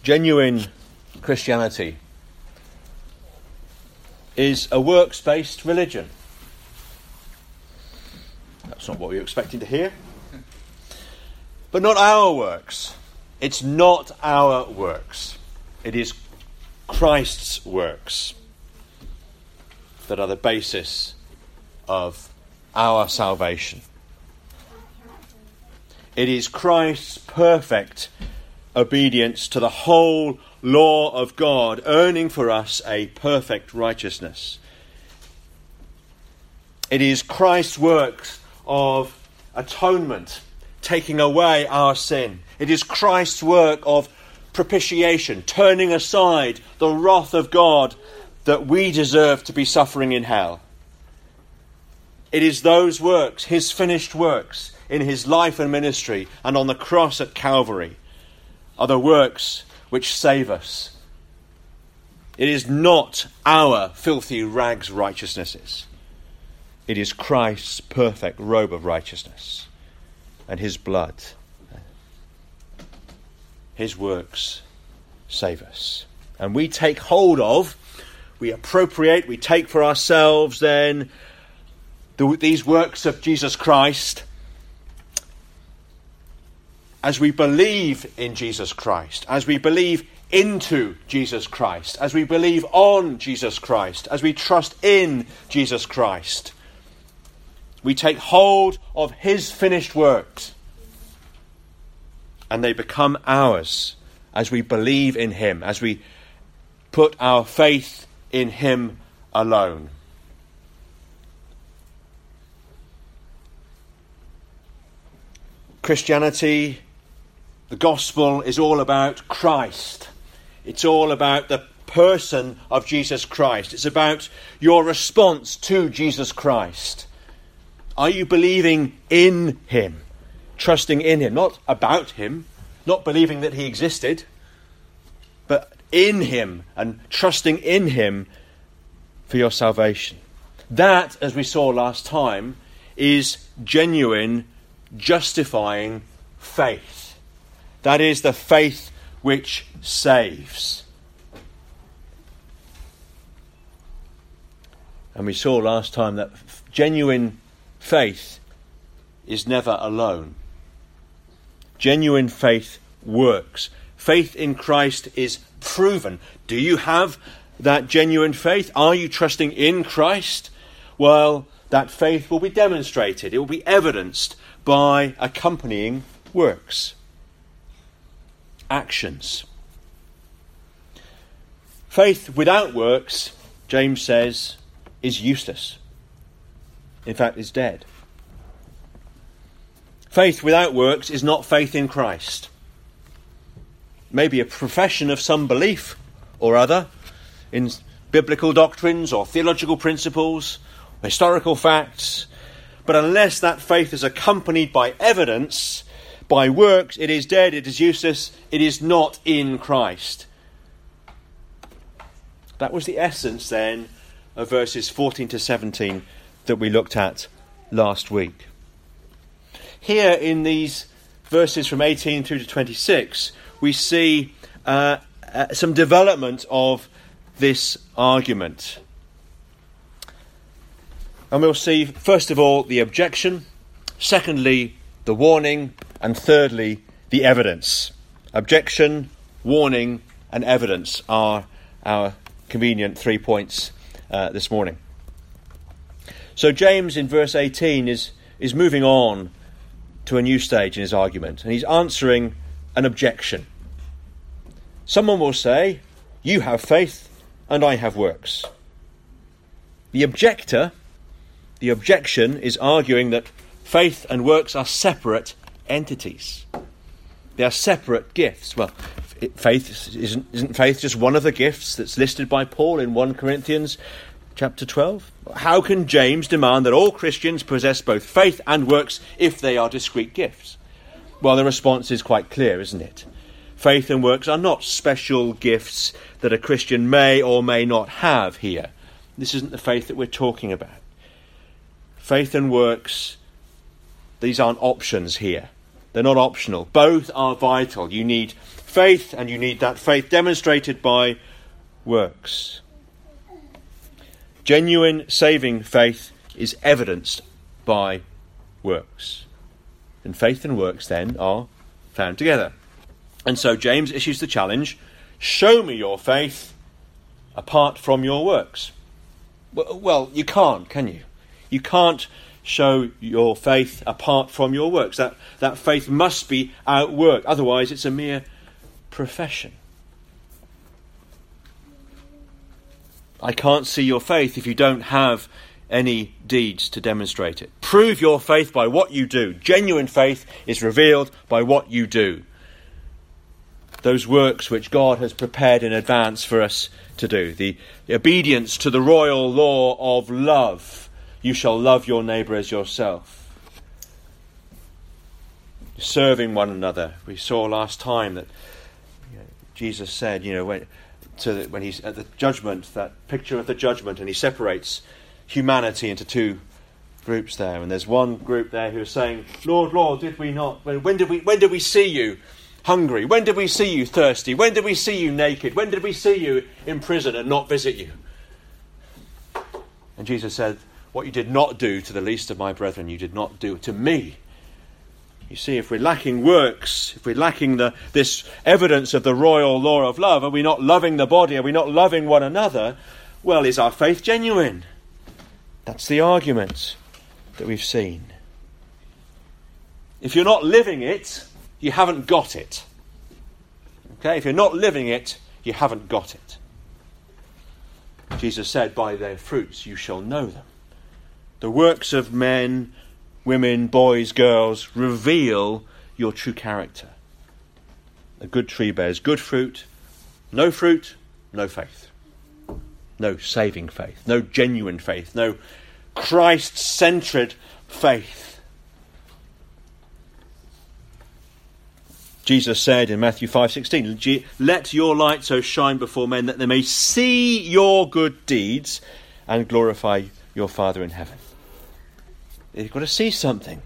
Genuine Christianity is a works-based religion. That's not what we were expecting to hear. But not our works. It's not our works. It is Christ's works that are the basis of our salvation. It is Christ's perfect obedience to the whole law of God, earning for us a perfect righteousness. It is Christ's works of atonement, taking away our sin. It is Christ's work of propitiation, turning aside the wrath of God that we deserve to be suffering in hell. It is those works, his finished works in his life and ministry and on the cross at Calvary, are the works which save us. It is not our filthy rags righteousnesses. It is Christ's perfect robe of righteousness and his blood. His works save us. And we take hold of, we appropriate, we take for ourselves then these works of Jesus Christ as we believe in Jesus Christ, as we believe into Jesus Christ, as we believe on Jesus Christ, as we trust in Jesus Christ. We take hold of his finished works, and they become ours as we believe in him, as we put our faith in him alone. Christianity, the gospel, is all about Christ. It's all about the person of Jesus Christ. It's about your response to Jesus Christ. Are you believing in him, trusting in him, not about him, not believing that he existed, but in him and trusting in him for your salvation? That, as we saw last time, is genuine, justifying faith. That is the faith which saves. And we saw last time that genuine faith is never alone. Genuine faith works. Faith in Christ is proven. Do you have that genuine faith? Are you trusting in Christ? Well, that faith will be demonstrated. It will be evidenced by accompanying works. Actions. Faith without works, James says, is useless. In fact, is dead. Faith without works is not faith in Christ. Maybe a profession of some belief or other in biblical doctrines or theological principles, historical facts, but unless that faith is accompanied by evidence, by works, it is dead, it is useless, it is not in Christ. That was the essence then of verses 14 to 17 that we looked at last week. Here in these verses from 18 through to 26, we see some development of this argument. And we'll see, first of all, the objection, secondly, the warning, and thirdly, the evidence. Objection, warning, and evidence are our convenient 3 points this morning. So James in verse 18 is moving on to a new stage in his argument, and he's answering an objection. Someone will say, you have faith and I have works. The objection is arguing that faith and works are separate entities. They are separate gifts. Well, isn't faith just one of the gifts that's listed by Paul in 1 Corinthians chapter 12? How can James demand that all Christians possess both faith and works if they are discrete gifts? Well, the response is quite clear, isn't it? Faith and works are not special gifts that a Christian may or may not have here. This isn't the faith that we're talking about. Faith and works, these aren't options here. They're not optional. Both are vital. You need faith, and you need that faith demonstrated by works. Genuine saving faith is evidenced by works. And faith and works then are found together. And so James issues the challenge, show me your faith apart from your works. Well, you can't, can you? You can't show your faith apart from your works. That faith must be outworked. Otherwise, it's a mere profession. I can't see your faith if you don't have any deeds to demonstrate it. Prove your faith by what you do. Genuine faith is revealed by what you do. Those works which God has prepared in advance for us to do. The obedience to the royal law of love. You shall love your neighbour as yourself. Serving one another. We saw last time that Jesus said, when he's at the judgment, that picture of the judgment, and he separates humanity into two groups there. And there's one group there who is saying, Lord, Lord, did we not? When did we see you hungry? When did we see you thirsty? When did we see you naked? When did we see you in prison and not visit you? And Jesus said, what you did not do to the least of my brethren, you did not do to me. You see, if we're lacking works, if we're lacking this evidence of the royal law of love, are we not loving the body? Are we not loving one another? Well, is our faith genuine? That's the argument that we've seen. If you're not living it, you haven't got it. Okay? If you're not living it, you haven't got it. Jesus said, by their fruits you shall know them. The works of men, women, boys, girls reveal your true character. A good tree bears good fruit, no faith. No saving faith, no genuine faith, no Christ-centred faith. Jesus said in Matthew 5:16, let your light so shine before men that they may see your good deeds and glorify your Father in heaven. You've got to see something.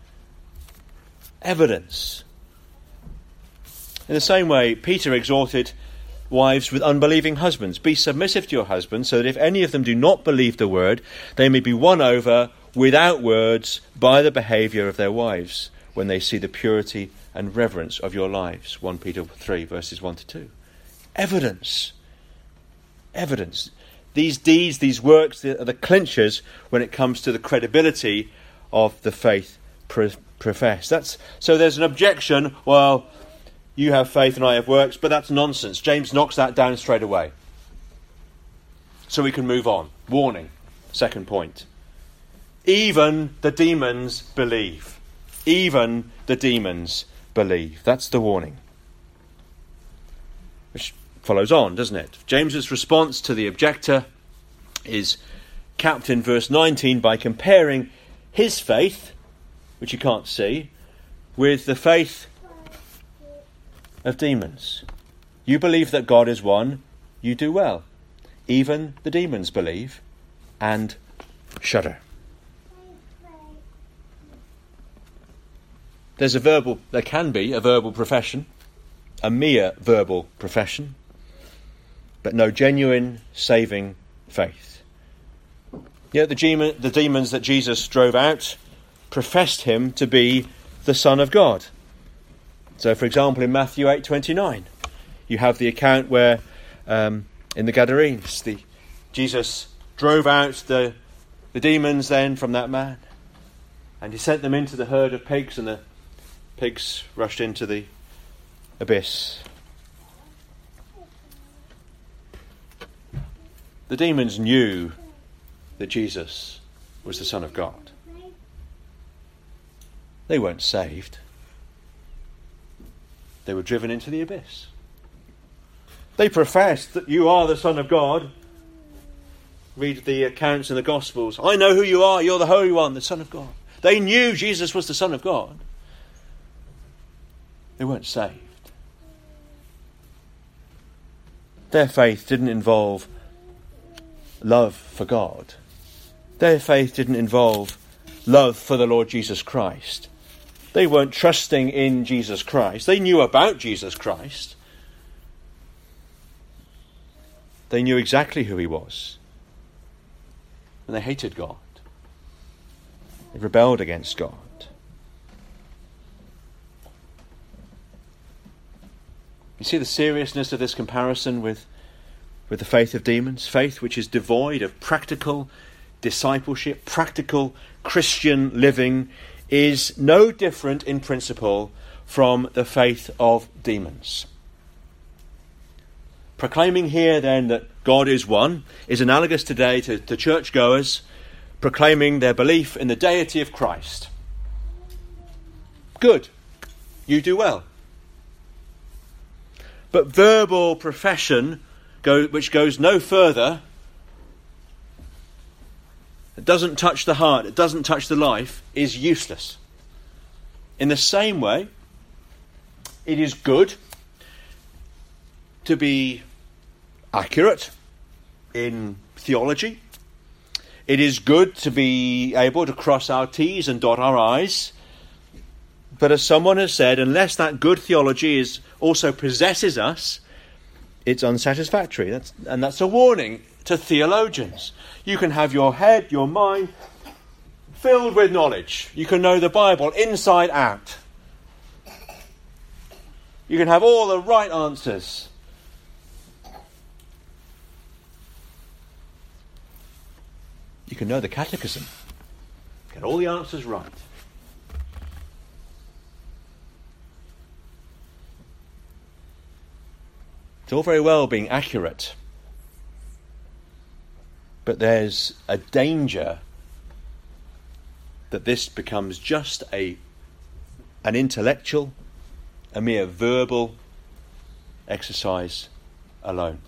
Evidence. In the same way, Peter exhorted wives with unbelieving husbands. Be submissive to your husbands, so that if any of them do not believe the word, they may be won over without words by the behaviour of their wives, when they see the purity and reverence of your lives. 1 Peter 3, verses 1 to 2. Evidence. Evidence. These deeds, these works, are the clinchers when it comes to the credibility of the faith professed. So there's an objection, well, you have faith and I have works, but that's nonsense. James knocks that down straight away. So we can move on. Warning. Second point. Even the demons believe. Even the demons believe. That's the warning. Which follows on, doesn't it? James's response to the objector is capped in verse 19 by comparing his faith, which you can't see, with the faith of demons. You believe that God is one, you do well. Even the demons believe and shudder. There can be a verbal profession, a mere verbal profession, but no genuine saving faith. Yet the demons that Jesus drove out professed him to be the Son of God. So, for example, in Matthew 8:29, you have the account where, in the Gadarenes, Jesus drove out the demons then from that man, and he sent them into the herd of pigs, and the pigs rushed into the abyss. The demons knew that Jesus was the Son of God. They weren't saved. They were driven into the abyss. They professed that you are the Son of God. Read the accounts in the Gospels. I know who you are. You're the Holy One, the Son of God. They knew Jesus was the Son of God. They weren't saved. Their faith didn't involve love for God. Their faith didn't involve love for the Lord Jesus Christ. They weren't trusting in Jesus Christ. They knew about Jesus Christ. They knew exactly who he was. And they hated God. They rebelled against God. You see the seriousness of this comparison with the faith of demons? Faith which is devoid of practical discipleship, practical Christian living, is no different in principle from the faith of demons. Proclaiming here then that God is one is analogous today to churchgoers proclaiming their belief in the deity of Christ. Good. You do well. But verbal profession, which goes no further, it doesn't touch the heart, it doesn't touch the life, is useless. In the same way, it is good to be accurate in theology. It is good to be able to cross our T's and dot our I's. But as someone has said, unless that good theology also possesses us, it's unsatisfactory. That's a warning to theologians. You can have your head, your mind, filled with knowledge. You can know the Bible inside out. You can have all the right answers. You can know the catechism. Get all the answers right. It's all very well being accurate, but there's a danger that this becomes just an intellectual, a mere verbal exercise alone.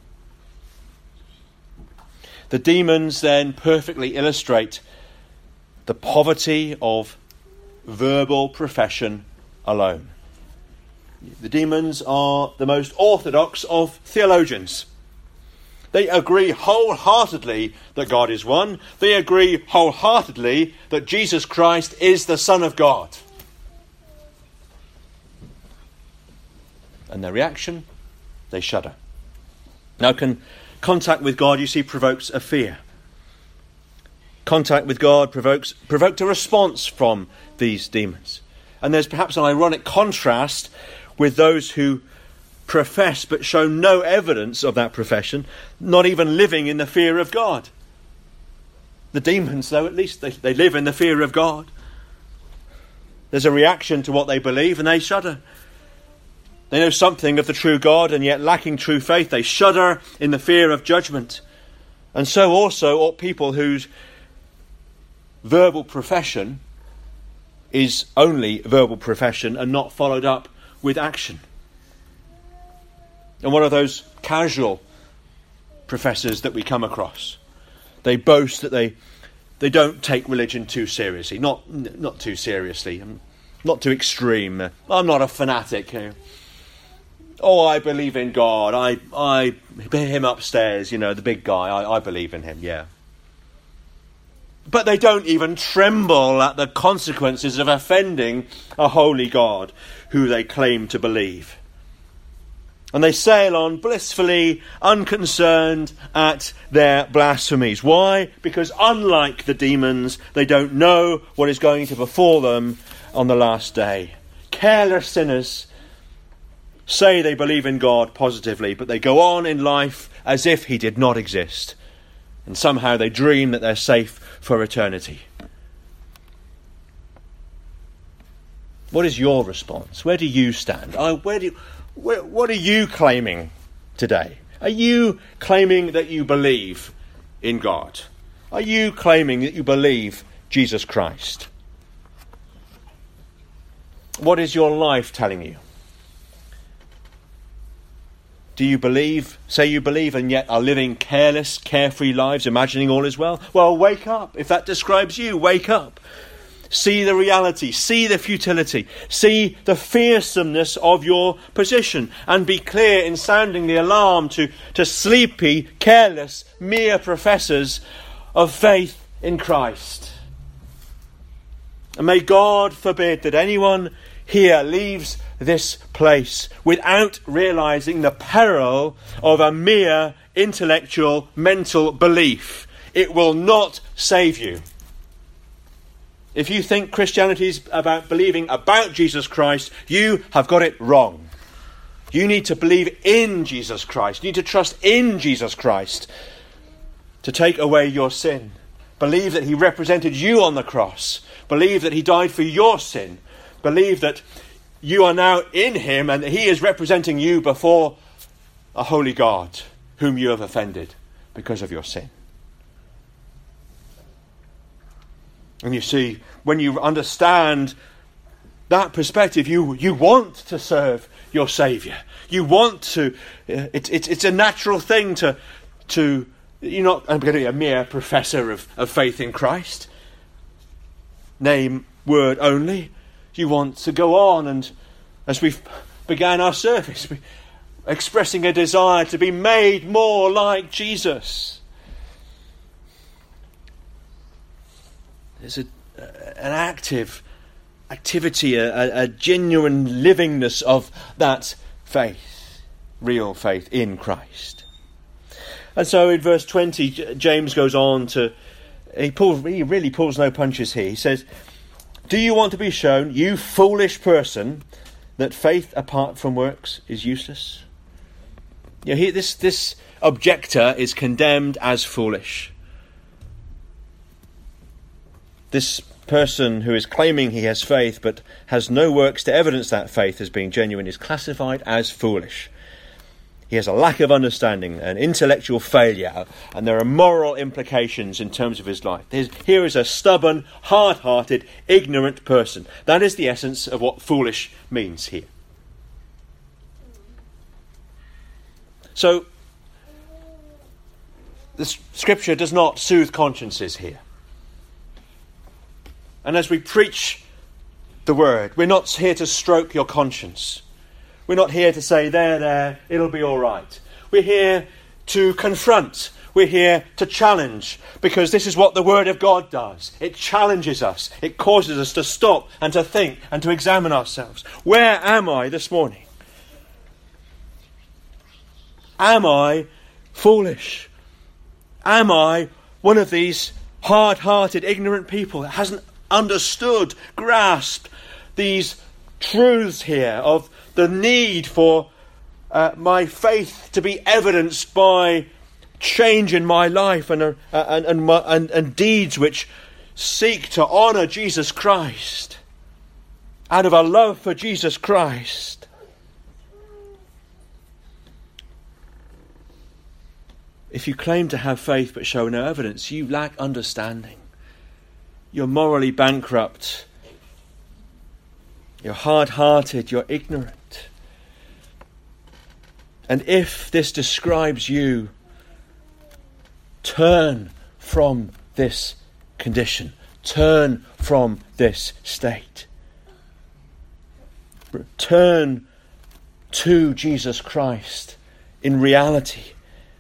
The demons then perfectly illustrate the poverty of verbal profession alone. The demons are the most orthodox of theologians. They agree wholeheartedly that God is one. They agree wholeheartedly that Jesus Christ is the Son of God. And their reaction? They shudder. Now, contact with God, you see, provokes a fear. Contact with God provoked a response from these demons. And there's perhaps an ironic contrast with those who profess but show no evidence of that profession, not even living in the fear of God. The demons, though, at least they live in the fear of God. There's a reaction to what they believe and they shudder. They know something of the true God, and yet lacking true faith, they shudder in the fear of judgment. And so also ought people whose verbal profession is only verbal profession and not followed up with action. And one of those casual professors that we come across, they boast that they don't take religion too seriously, not too seriously, not too extreme. I'm not a fanatic. Oh, I believe in God. I him upstairs, the big guy. I believe in him. Yeah. But they don't even tremble at the consequences of offending a holy God who they claim to believe. And they sail on blissfully unconcerned at their blasphemies. Why? Because unlike the demons, they don't know what is going to befall them on the last day. Careless sinners say they believe in God positively, but they go on in life as if he did not exist. And somehow they dream that they're safe for eternity. What is your response? Where do you stand? What are you claiming today? Are you claiming that you believe in God? Are you claiming that you believe Jesus Christ? What is your life telling you? Do you believe, say you believe, and yet are living careless, carefree lives, imagining all is well? Well, wake up. If that describes you, wake up. See the reality, see the futility, see the fearsomeness of your position, and be clear in sounding the alarm to sleepy, careless, mere professors of faith in Christ. And may God forbid that anyone here leaves this place without realizing the peril of a mere intellectual, mental belief. It will not save you. If you think Christianity is about believing about Jesus Christ, you have got it wrong. You need to believe in Jesus Christ. You need to trust in Jesus Christ to take away your sin. Believe that he represented you on the cross. Believe that he died for your sin. Believe that you are now in him and that he is representing you before a holy God whom you have offended because of your sin. And you see, when you understand that perspective, you want to serve your Saviour. You want to. It's a natural thing to. You're not going to be a mere professor of faith in Christ. Name, word only. You want to go on, and as we began our service, expressing a desire to be made more like Jesus. There's an activity, a genuine livingness of that faith, real faith in Christ. And so in verse 20, James goes on to, he really pulls no punches here. He says, "Do you want to be shown, you foolish person, that faith apart from works is useless?" You know, this objector is condemned as foolish. This person who is claiming he has faith but has no works to evidence that faith as being genuine is classified as foolish. He has a lack of understanding, an intellectual failure, and there are moral implications in terms of his life. Here is a stubborn, hard-hearted, ignorant person. That is the essence of what foolish means here. So, the Scripture does not soothe consciences here. And as we preach the word, we're not here to stroke your conscience. We're not here to say, there, it'll be all right. We're here to confront. We're here to challenge, because this is what the Word of God does. It challenges us. It causes us to stop and to think and to examine ourselves. Where am I this morning? Am I foolish? Am I one of these hard-hearted, ignorant people that hasn't understood, grasped these truths here of the need for my faith to be evidenced by change in my life and deeds which seek to honour Jesus Christ out of a love for Jesus Christ? If you claim to have faith but show no evidence, you lack understanding. You're morally bankrupt. You're hard-hearted. You're ignorant. And if this describes you, turn from this condition. Turn from this state. Turn to Jesus Christ in reality.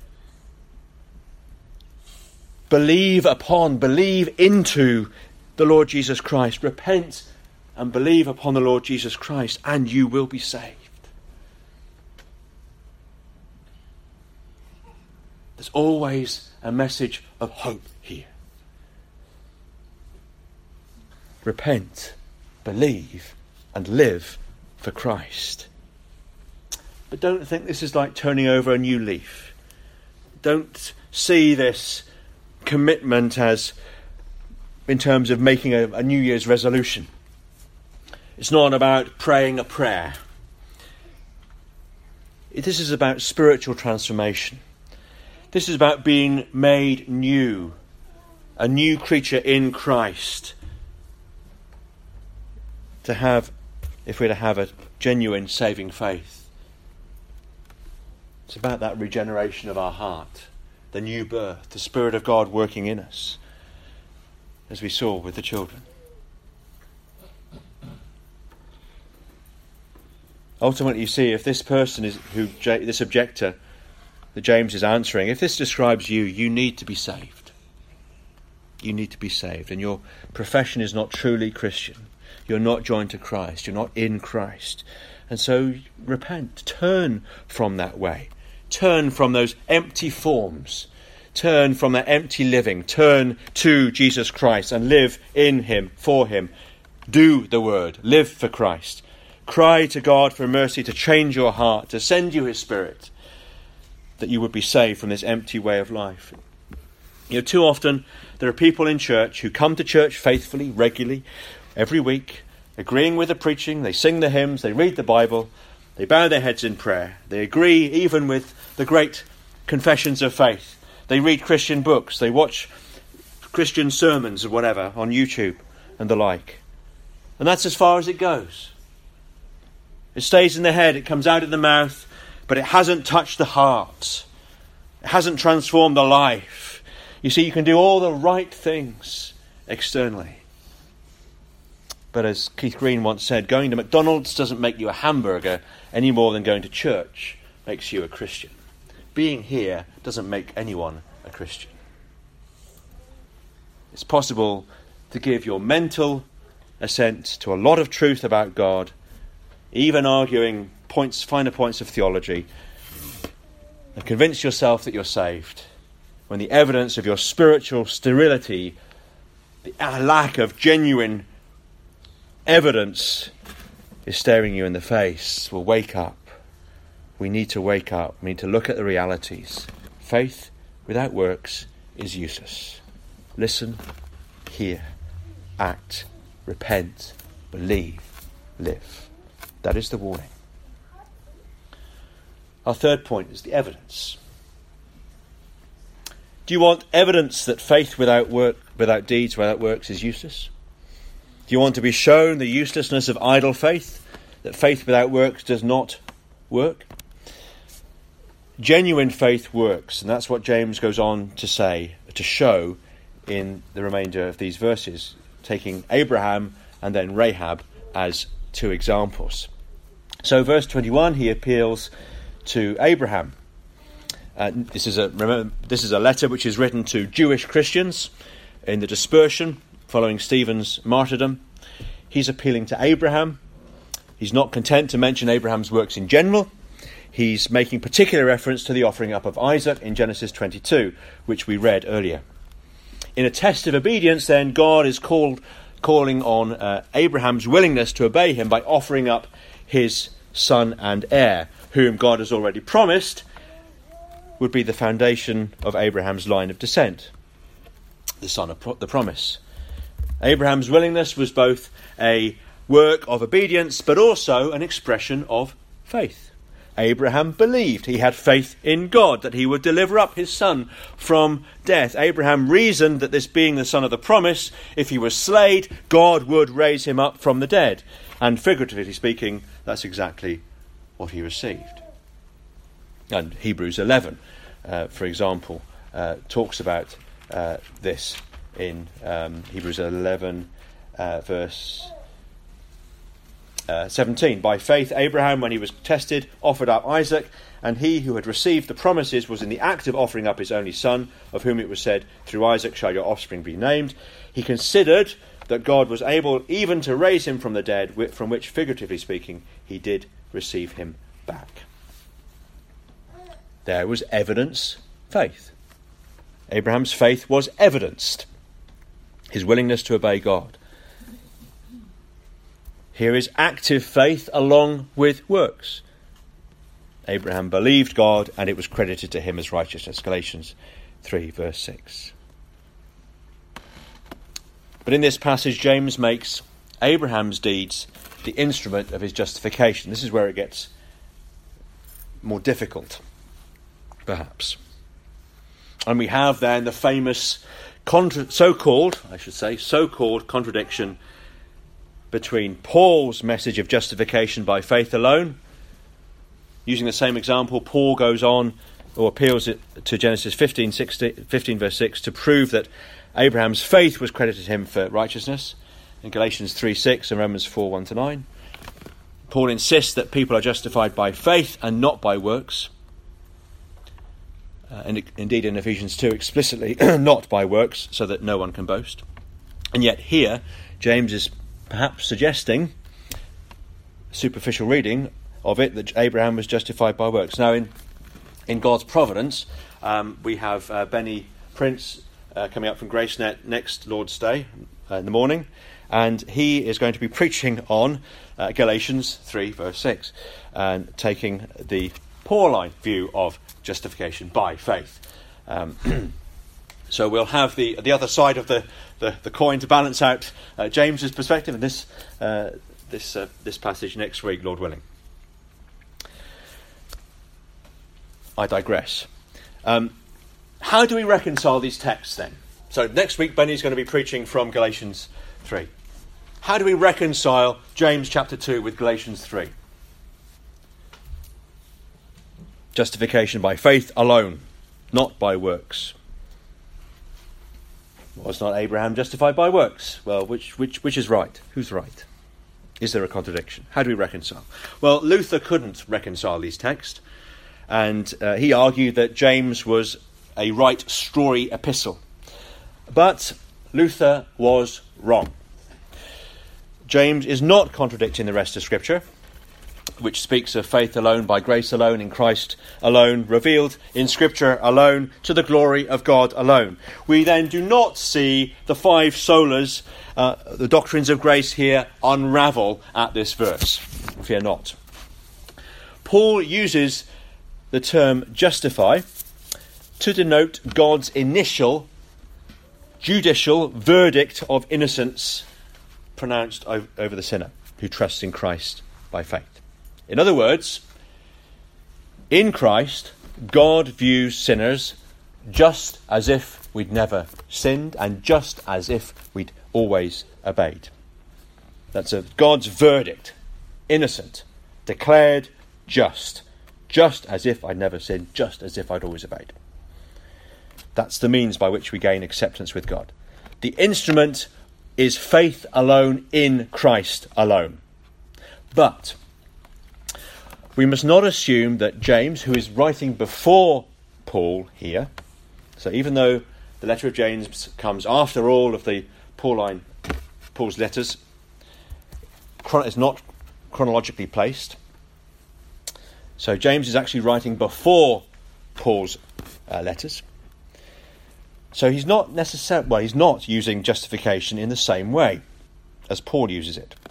Believe into the Lord Jesus Christ. Repent and believe upon the Lord Jesus Christ, and you will be saved. There's always a message of hope here. Repent, believe, and live for Christ. But don't think this is like turning over a new leaf. Don't see this commitment as in terms of making a New Year's resolution. It's not about praying a prayer. This is about spiritual transformation. This is about being made new, a new creature in Christ. If we're to have a genuine saving faith. It's about that regeneration of our heart, the new birth, the Spirit of God working in us, as we saw with the children. Ultimately, you see, if this person this objector that James is answering, if this describes you, you need to be saved. you need to be saved, and your profession is not truly Christian. You're not joined to Christ. You're not in Christ. And so repent. Turn from that way. Turn from those empty forms. Turn from that empty living. Turn to Jesus Christ and live in him, for him. Do the word. Live for Christ. Cry to God for mercy to change your heart, to send you his Spirit, that you would be saved from this empty way of life. Too often there are people in church who come to church faithfully, regularly, every week, agreeing with the preaching. They sing the hymns, they read the Bible, they bow their heads in prayer. They agree even with the great confessions of faith. They read Christian books, they watch Christian sermons or whatever on YouTube and the like. And that's as far as it goes. It stays in the head, it comes out of the mouth, but it hasn't touched the heart. It hasn't transformed the life. You see, you can do all the right things externally. But as Keith Green once said, going to McDonald's doesn't make you a hamburger any more than going to church makes you a Christian. Being here doesn't make anyone a Christian. It's possible to give your mental assent to a lot of truth about God, even arguing finer points of theology, and convince yourself that you're saved, when the evidence of your spiritual sterility, the lack of genuine evidence, is staring you in the face. Well, wake up. We need to wake up. We need to look at the realities. Faith without works is useless. Listen, hear, act, repent, believe, live. That is the warning. Our third point is the evidence. Do you want evidence that faith without deeds, without works is useless? Do you want to be shown the uselessness of idle faith, that faith without works does not work? Genuine faith works, and that's what James goes on to say, to show in the remainder of these verses, taking Abraham and then Rahab as two examples. So verse 21, he appeals to Abraham. This is a letter which is written to Jewish Christians in the dispersion following Stephen's martyrdom. He's appealing to Abraham. He's not content to mention Abraham's works in general. He's making particular reference to the offering up of Isaac in Genesis 22, which we read earlier. In a test of obedience, then, God is calling on Abraham's willingness to obey him by offering up his son and heir, whom God has already promised would be the foundation of Abraham's line of descent, the son of the promise. Abraham's willingness was both a work of obedience, but also an expression of faith. Abraham believed. He had faith in God, that he would deliver up his son from death. Abraham reasoned that this being the son of the promise, if he was slayed, God would raise him up from the dead. And figuratively speaking, that's exactly what he received. And Hebrews 11, for example, talks about this in Hebrews 11, verse 17. By faith, Abraham, when he was tested, offered up Isaac, and he who had received the promises was in the act of offering up his only son, of whom it was said, through Isaac shall your offspring be named. He considered that God was able even to raise him from the dead, from which, figuratively speaking, he did receive him back. There was evidence, faith. Abraham's faith was evidenced. His willingness to obey God. Here is active faith along with works. Abraham believed God and it was credited to him as righteousness. Galatians 3 verse 6. But in this passage, James makes Abraham's deeds the instrument of his justification. This is where it gets more difficult, perhaps. And we have then the famous so-called contradiction between Paul's message of justification by faith alone. Using the same example, Paul goes on or appeals it to Genesis 15 verse 6 to prove that Abraham's faith was credited to him for righteousness in Galatians 3:6 and Romans 4:1-9. Paul insists that people are justified by faith and not by works. and indeed in Ephesians 2 explicitly, not by works, so that no one can boast. And yet here, James is perhaps suggesting, superficial reading of it, that Abraham was justified by works. Now, in God's providence, we have Benny Prince coming up from GraceNet next Lord's Day in the morning, and he is going to be preaching on Galatians 3 verse 6, and taking the Pauline view of justification by faith. So we'll have the other side of the coin to balance out James's perspective in this passage next week, Lord willing. I digress. How do we reconcile these texts then? So next week Benny's going to be preaching from Galatians 3. How do we reconcile James chapter 2 with Galatians 3? Justification by faith alone, not by works. Was not Abraham justified by works? Well, which is right? Who's right? Is there a contradiction? How do we reconcile? Well, Luther couldn't reconcile these texts, and he argued that James was a right strawy epistle. But Luther was wrong. James is not contradicting the rest of Scripture, which speaks of faith alone, by grace alone, in Christ alone, revealed in Scripture alone, to the glory of God alone. We then do not see the five solas, the doctrines of grace here, unravel at this verse. Fear not. Paul uses the term justify to denote God's initial judicial verdict of innocence pronounced over the sinner who trusts in Christ by faith. In other words, in Christ, God views sinners just as if we'd never sinned and just as if we'd always obeyed. That's God's verdict. Innocent, declared just as if I'd never sinned, just as if I'd always obeyed. That's the means by which we gain acceptance with God. The instrument is faith alone in Christ alone. But we must not assume that James, who is writing before Paul here, so even though the letter of James comes after all of the Paul's letters, is not chronologically placed. So James is actually writing before Paul's letters. So he's not he's not using justification in the same way as Paul uses it.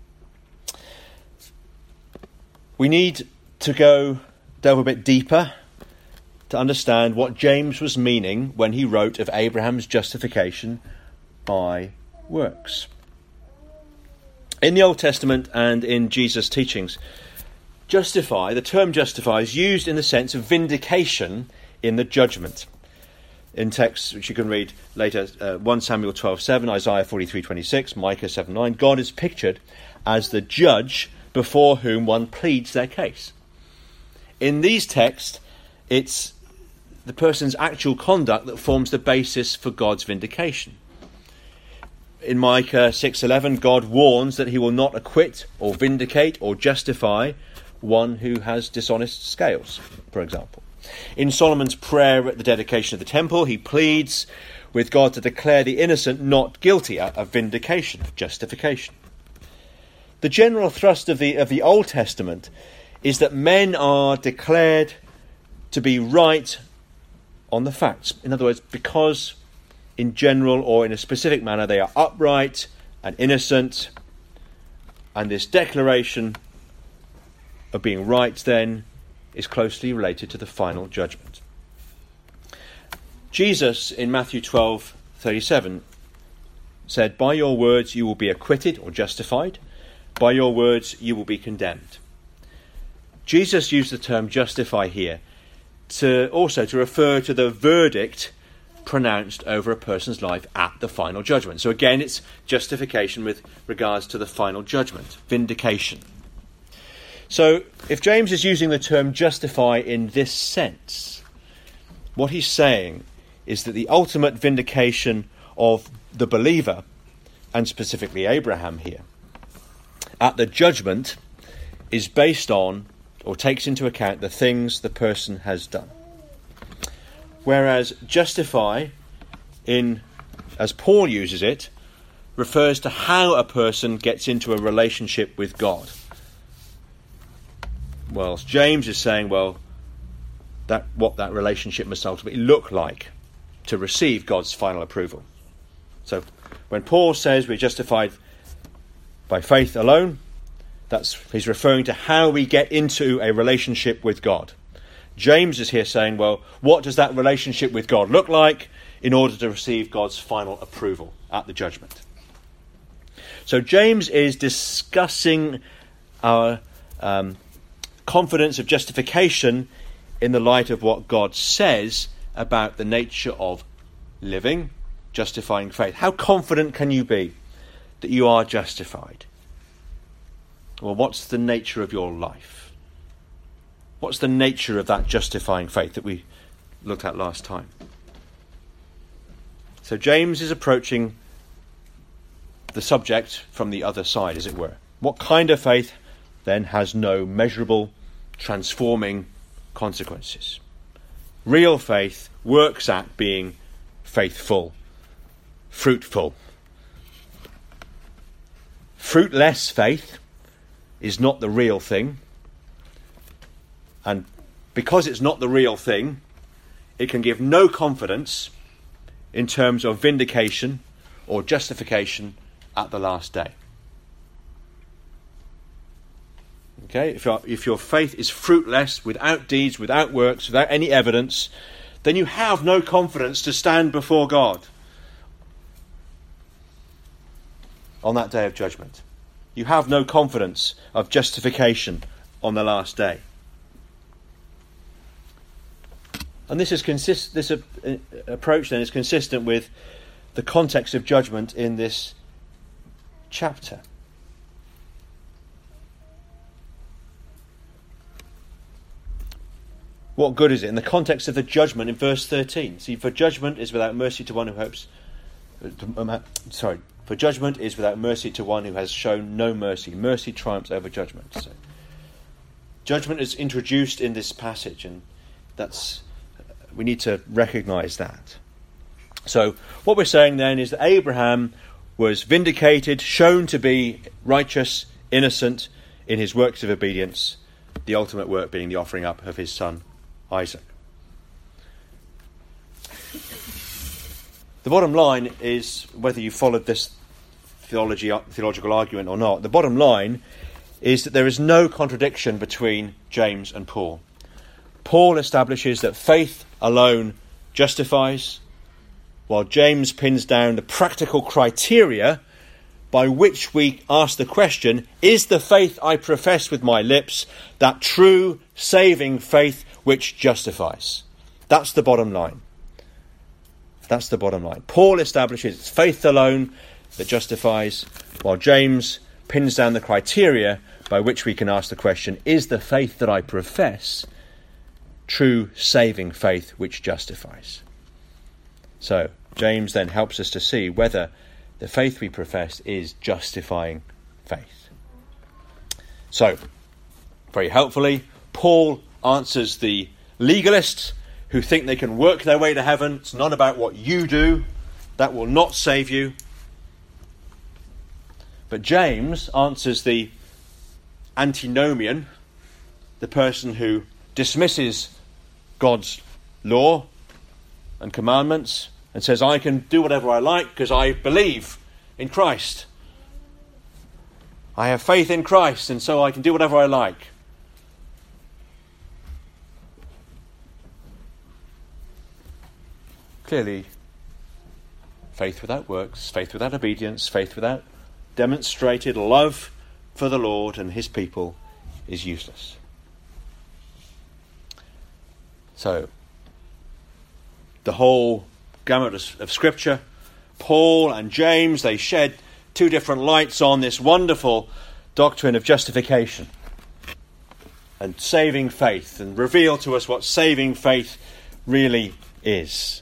We need to delve a bit deeper to understand what James was meaning when he wrote of Abraham's justification by works. In the Old Testament and in Jesus' teachings, the term justify is used in the sense of vindication in the judgment. In texts which you can read later, 1 Samuel 12:7, Isaiah 43:26, Micah 7:9, God is pictured as the judge before whom one pleads their case. In these texts, it's the person's actual conduct that forms the basis for God's vindication. In Micah 6:11, God warns that he will not acquit or vindicate or justify one who has dishonest scales, for example. In Solomon's prayer at the dedication of the temple, he pleads with God to declare the innocent not guilty, a vindication, justification. The general thrust of the Old Testament is that men are declared to be right on the facts. In other words, because in general or in a specific manner they are upright and innocent, and this declaration of being right then is closely related to the final judgment. Jesus in Matthew 12:37 said, "By your words you will be acquitted or justified. By your words you will be condemned." Jesus used the term justify here to refer to the verdict pronounced over a person's life at the final judgment. So again, it's justification with regards to the final judgment, vindication. So if James is using the term justify in this sense, what he's saying is that the ultimate vindication of the believer, and specifically Abraham here, at the judgment is based on or takes into account the things the person has done. whereas justify, as Paul uses it, refers to how a person gets into a relationship with God. Well, James is saying, what that relationship must ultimately look like to receive God's final approval. So when Paul says we're justified by faith alone, he's referring to how we get into a relationship with God. James is here saying, what does that relationship with God look like in order to receive God's final approval at the judgment? So James is discussing our confidence of justification in the light of what God says about the nature of living, justifying faith. How confident can you be that you are justified? Well, what's the nature of your life? What's the nature of that justifying faith that we looked at last time? So James is approaching the subject from the other side, as it were. What kind of faith then has no measurable, transforming consequences? Real faith works at being faithful, fruitful. Fruitless faith is not the real thing. And because it's not the real thing, it can give no confidence in terms of vindication or justification at the last day. Okay, if your faith is fruitless, without deeds, without works, without any evidence, then you have no confidence to stand before God on that day of judgment. You have no confidence of justification on the last day. And this approach then is consistent with the context of judgment in this chapter. What good is it? In the context of the judgment in verse 13. See, for judgment is without mercy to one who hopes. For judgment is without mercy to one who has shown no mercy. Mercy triumphs over judgment. So, judgment is introduced in this passage, and we need to recognise that. So, what we're saying then is that Abraham was vindicated, shown to be righteous, innocent in his works of obedience, the ultimate work being the offering up of his son Isaac. The bottom line is, whether you followed this theological argument or not, the bottom line is that there is no contradiction between James and Paul. Paul establishes that faith alone justifies, while James pins down the practical criteria by which we ask the question, is the faith I profess with my lips that true saving faith which justifies? That's the bottom line. That's the bottom line. Paul establishes it's faith alone that justifies, while James pins down the criteria by which we can ask the question, is the faith that I profess true saving faith which justifies? So, James then helps us to see whether the faith we profess is justifying faith. So, very helpfully, Paul answers the legalists who think they can work their way to heaven. It's not about what you do. That will not save you. But James answers the antinomian, the person who dismisses God's law and commandments and says, I can do whatever I like because I believe in Christ. I have faith in Christ, and so I can do whatever I like. Clearly, faith without works, faith without obedience, faith without demonstrated love for the Lord and his people is useless. So, the whole gamut of Scripture, Paul and James, they shed two different lights on this wonderful doctrine of justification and saving faith, and reveal to us what saving faith really is.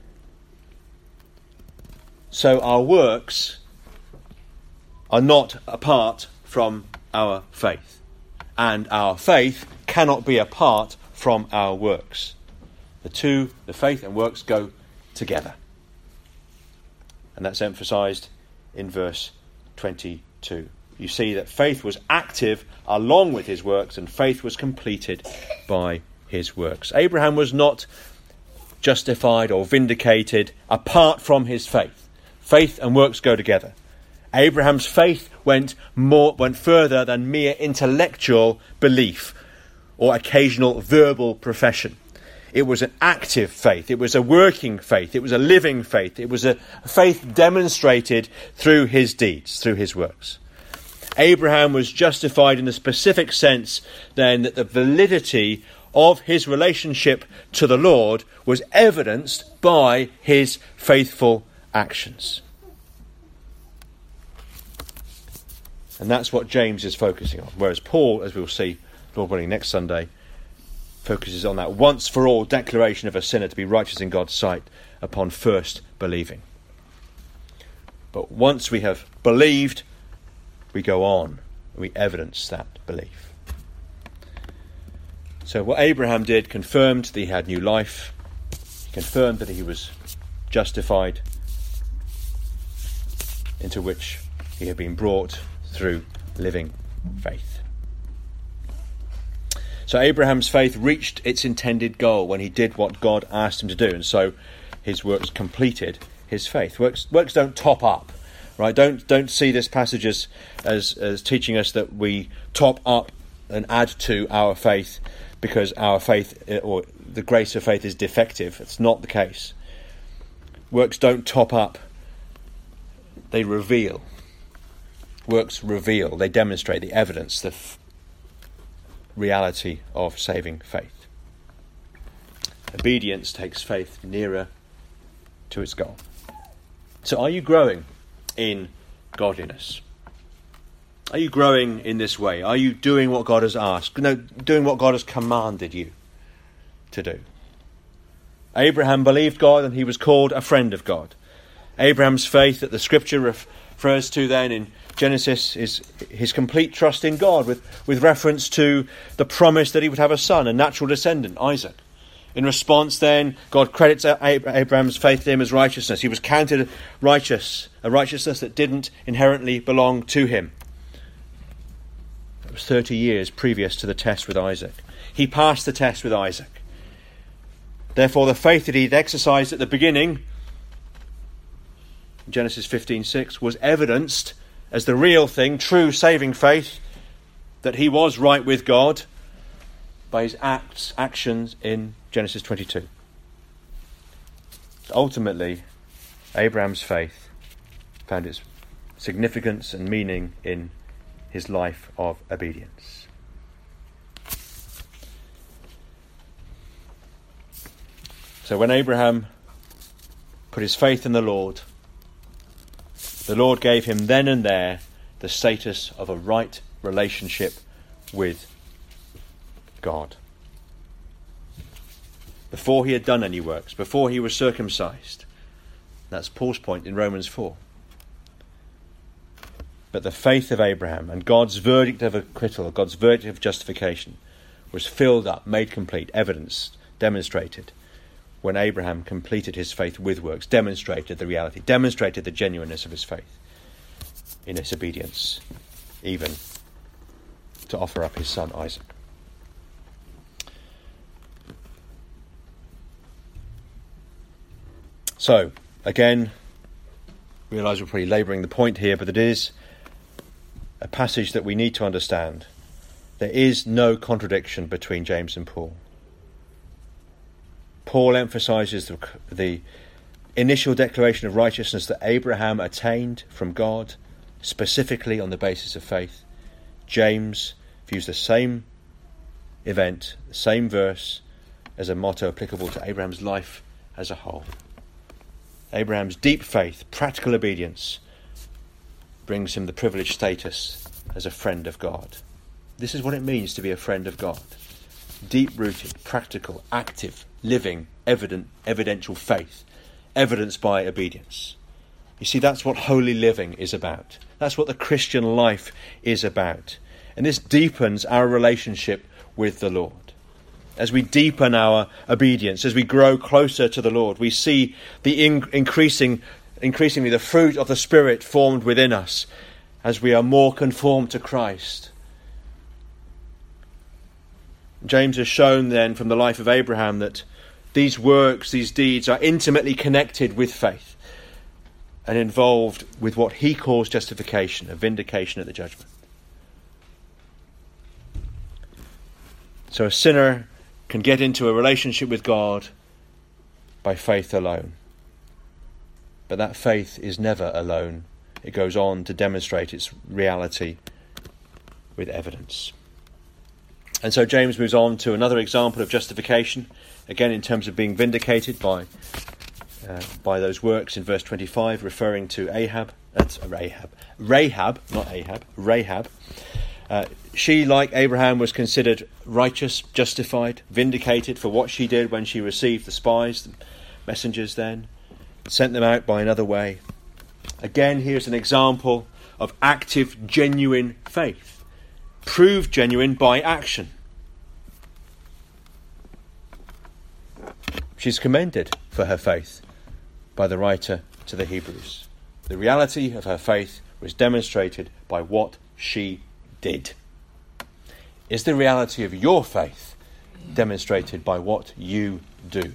So our works are not apart from our faith, and our faith cannot be apart from our works. The faith and works, go together. And that's emphasised in verse 22. You see that faith was active along with his works, and faith was completed by his works. Abraham was not justified or vindicated apart from his faith. Faith and works go together. Abraham's faith went further than mere intellectual belief or occasional verbal profession. It was an active faith. It was a working faith. It was a living faith. It was a faith demonstrated through his deeds, through his works. Abraham was justified in the specific sense then that the validity of his relationship to the Lord was evidenced by his faithful actions. And that's what James is focusing on. Whereas Paul, as we'll see, Lord willing, next Sunday, focuses on that once for all declaration of a sinner to be righteous in God's sight upon first believing. But once we have believed, we go on and we evidence that belief. So what Abraham did confirmed that he had new life, confirmed that he was justified, into which he had been brought through living faith. So Abraham's faith reached its intended goal when he did what God asked him to do, and so his works completed his faith. Works don't top up, right? Don't see this passage as teaching us that we top up and add to our faith because our faith or the grace of faith is defective. It's not the case. Works don't top up; they reveal. Works reveal. They demonstrate the evidence, the reality of saving faith. Obedience takes faith nearer to its goal. So are you growing in godliness? Are you growing in this way? Are you doing what God has asked? No, doing what God has commanded you to do. Abraham believed God and he was called a friend of God. Abraham's faith that the scripture refers to then in Genesis is his complete trust in God with reference to the promise that he would have a son, a natural descendant, Isaac. In response then, God credits Abraham's faith to him as righteousness. He was counted righteous, a righteousness that didn't inherently belong to him. It was 30 years previous to the test with Isaac. He passed the test with Isaac. Therefore, the faith that he'd exercised at the beginning, Genesis 15:6, was evidenced as the real thing, true saving faith, that he was right with God by his actions in Genesis 22. Ultimately, Abraham's faith found its significance and meaning in his life of obedience. So when Abraham put his faith in the Lord gave him then and there the status of a right relationship with God. Before he had done any works, before he was circumcised. That's Paul's point in Romans 4. But the faith of Abraham and God's verdict of acquittal, God's verdict of justification, was filled up, made complete, evidenced, demonstrated, when Abraham completed his faith with works, demonstrated the reality, demonstrated the genuineness of his faith in its obedience, even to offer up his son Isaac. So, again, realise we're probably labouring the point here, but it is a passage that we need to understand. There is no contradiction between James and Paul. Paul emphasises the initial declaration of righteousness that Abraham attained from God, specifically on the basis of faith. James views the same event, the same verse, as a motto applicable to Abraham's life as a whole. Abraham's deep faith, practical obedience, brings him the privileged status as a friend of God. This is what it means to be a friend of God. Deep-rooted, practical, active, living, evidential faith, evidenced by obedience. You see, that's what holy living is about. That's what the Christian life is about. And this deepens our relationship with the Lord. as we deepen our obedience, as we grow closer to the Lord, we see the increasingly the fruit of the Spirit formed within us as we are more conformed to Christ. James has shown then from the life of Abraham that these works, these deeds are intimately connected with faith and involved with what he calls justification, a vindication at the judgment. So a sinner can get into a relationship with God by faith alone. But that faith is never alone. It goes on to demonstrate its reality with evidence. And so James moves on to another example of justification, again in terms of being vindicated by those works in verse 25, referring to Rahab. She, like Abraham, was considered righteous, justified, vindicated for what she did when she received the spies, the messengers then, sent them out by another way. Again, here's an example of active, genuine faith, proved genuine by action. She's commended for her faith by the writer to the Hebrews. The reality of her faith was demonstrated by what she did. Is the reality of your faith demonstrated by what you do?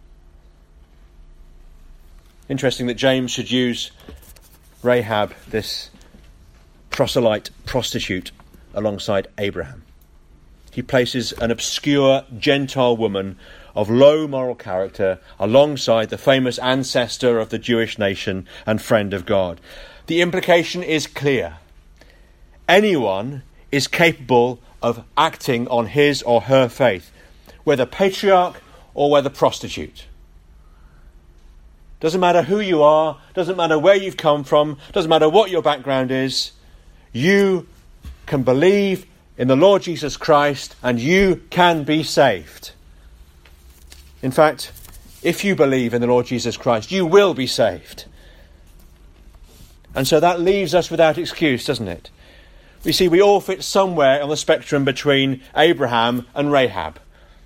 Interesting that James should use Rahab, this proselyte prostitute, alongside Abraham. He places an obscure Gentile woman of low moral character alongside the famous ancestor of the Jewish nation and friend of God. The implication is clear. Anyone is capable of acting on his or her faith, whether patriarch or whether prostitute. Doesn't matter who you are, doesn't matter where you've come from, doesn't matter what your background is, you can believe in the Lord Jesus Christ and you can be saved. In fact, if you believe in the Lord Jesus Christ, you will be saved. And so that leaves us without excuse, doesn't it? We see we all fit somewhere on the spectrum between Abraham and Rahab.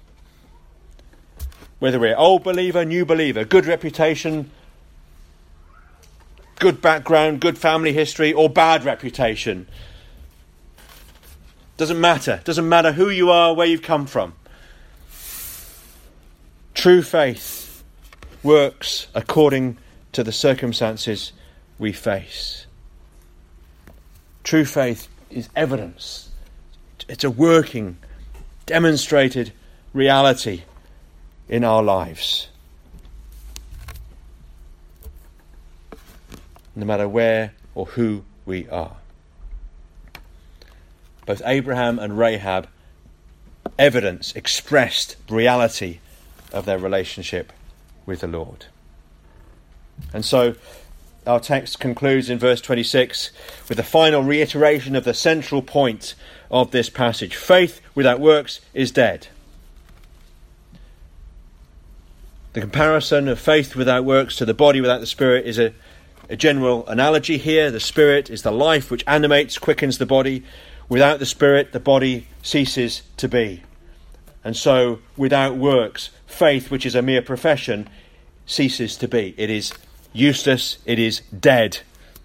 Whether we're old believer, new believer, good reputation, good background, good family history, or bad reputation. Doesn't matter. Doesn't matter who you are, where you've come from. True faith works according to the circumstances we face. True faith is evidence. It's a working, demonstrated reality in our lives. No matter where or who we are. Both Abraham and Rahab evidence, expressed reality of their relationship with the Lord. And so our text concludes in verse 26 with the final reiteration of the central point of this passage. Faith without works is dead. The comparison of faith without works to the body without the Spirit is a general analogy here. The Spirit is the life which animates, quickens the body. Without the Spirit, the body ceases to be. And so, without works, faith, which is a mere profession, ceases to be. It is useless. It is dead.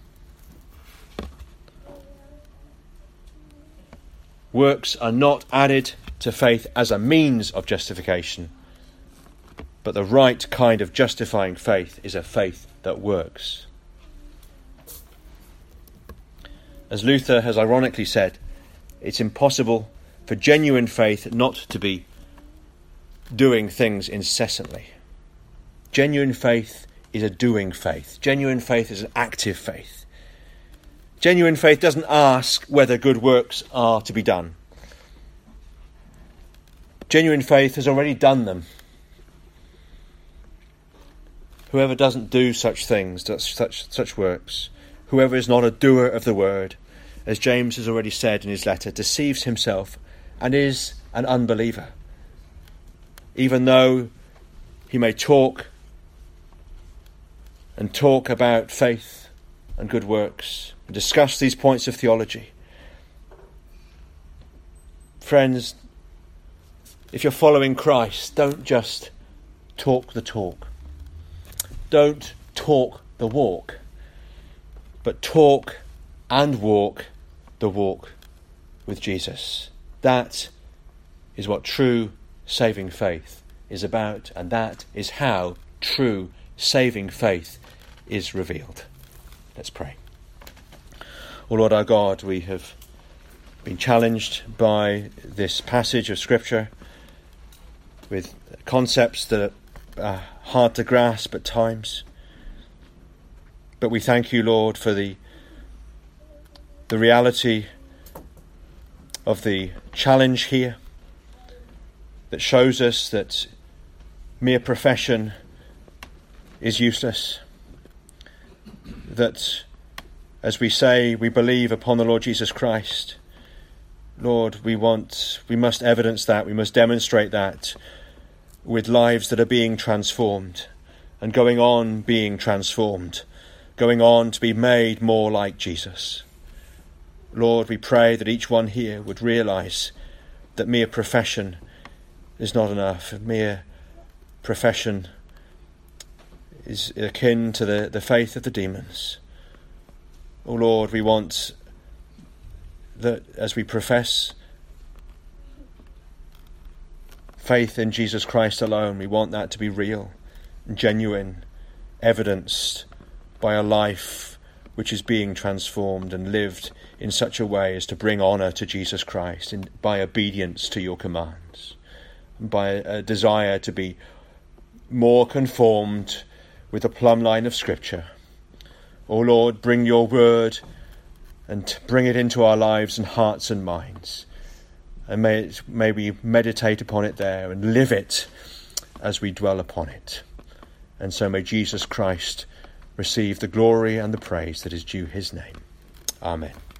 Works are not added to faith as a means of justification, but the right kind of justifying faith is a faith that works. As Luther has ironically said, it's impossible for genuine faith not to be doing things incessantly. Genuine faith is a doing faith. Genuine faith is an active faith. Genuine faith doesn't ask whether good works are to be done. Genuine faith has already done them. Whoever doesn't do such things, such works, whoever is not a doer of the word, as James has already said in his letter, deceives himself and is an unbeliever. Even though he may talk about faith and good works, and discuss these points of theology. Friends, if you're following Christ, don't just talk the talk. Don't talk the walk, but talk and walk the walk with Jesus. That is what true saving faith is about, and that is how true saving faith is revealed. Let's pray. O Lord our God, we have been challenged by this passage of Scripture with concepts that are hard to grasp at times. But we thank you, Lord, for the reality of the challenge here that shows us that mere profession is useless. That as we say we believe upon the Lord Jesus Christ, Lord, we must evidence that, we must demonstrate that with lives that are being transformed and going on being transformed, going on to be made more like Jesus. Lord, we pray that each one here would realise that mere profession is not enough. Mere profession is akin to the faith of the demons. Oh Lord, we want that as we profess faith in Jesus Christ alone, we want that to be real and genuine, evidenced by a life which is being transformed and lived in such a way as to bring honour to Jesus Christ, by obedience to your commands, and by a desire to be more conformed with the plumb line of Scripture. O Lord, bring your word and bring it into our lives and hearts and minds. And may we meditate upon it there and live it as we dwell upon it. And so may Jesus Christ receive the glory and the praise that is due his name. Amen.